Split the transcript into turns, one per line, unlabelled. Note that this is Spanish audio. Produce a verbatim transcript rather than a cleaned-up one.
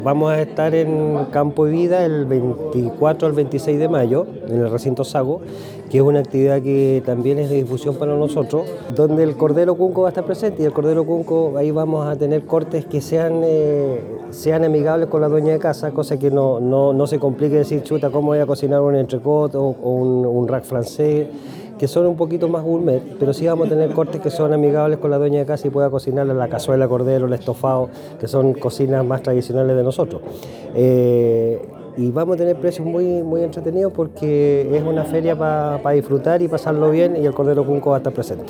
Vamos a estar en Campo y Vida el veinticuatro al veintiséis de mayo, en el recinto Sago, que es una actividad que también es de difusión para nosotros, donde el Cordero Cunco va a estar presente y el Cordero Cunco ahí vamos a tener cortes que sean, eh, sean amigables con la dueña de casa, cosa que no, no, no se complique decir, chuta, ¿cómo voy a cocinar un entrecot o, o un, un rack francés? Que son un poquito más gourmet, pero sí vamos a tener cortes que son amigables con la dueña de casa y pueda cocinar la cazuela de cordero, el estofado, que son cocinas más tradicionales de nosotros. Eh, y vamos a tener precios muy, muy entretenidos porque es una feria para pa disfrutar y pasarlo bien y el Cordero Cunco va a estar presente.